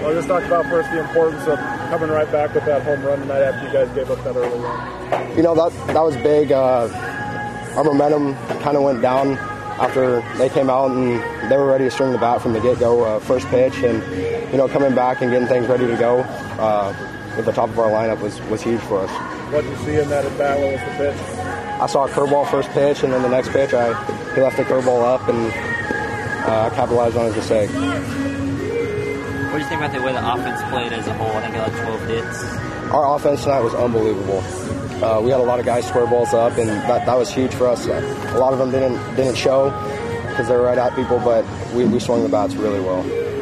Well, just talk about first the importance of coming right back with that home run tonight after you guys gave up that early run. You know, that was big. Our momentum kind of went down after they came out and they were ready to string the bat from the get-go, first pitch, and you know, coming back and getting things ready to go at the top of our lineup was huge for us. What did you see in that at bat? What was the pitch? I saw a curveball first pitch, and then the next pitch, he left the curveball up, and I capitalized on his mistake. What do you think about the way the offense played as a whole? I think it had 12 hits. Our offense tonight was unbelievable. We had a lot of guys square balls up, and that was huge for us. A lot of them didn't show because they were right at people, but we swung the bats really well.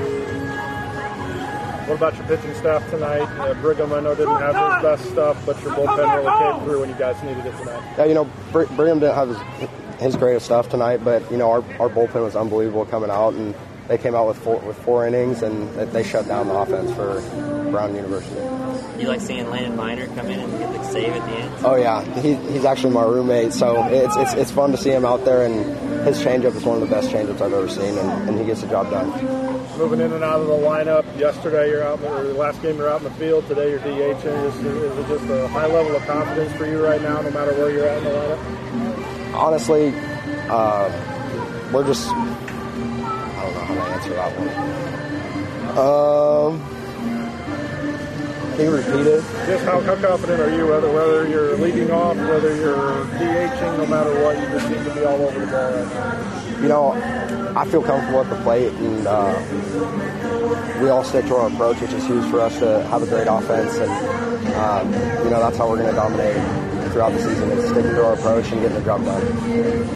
What about your pitching staff tonight? Brigham, I know, didn't have his best stuff, but your bullpen really came through when you guys needed it tonight. Yeah, you know, Brigham didn't have his greatest stuff tonight, but you know, our bullpen was unbelievable coming out, and they came out with four innings, and they shut down the offense for Brown University. You like seeing Landon Minor come in and get the save at the end? Oh yeah, he's actually my roommate, so it's fun to see him out there, and his changeup is one of the best changeups I've ever seen, and he gets the job done. Moving in and out of the lineup. Yesterday you're out, or the last game you're out in the field. Today you're DHing. Is it just a high level of confidence for you right now, no matter where you're at in the lineup? Honestly, we're just, I don't know how to answer that one. Can you repeat it? Just how confident are you, whether you're leading off, whether you're DHing, no matter what, you just seem to be all over the ball right now? You know, I feel comfortable at the plate, and we all stick to our approach, which is huge for us to have a great offense, and you know, that's how we're going to dominate throughout the season, is sticking to our approach and getting the job done.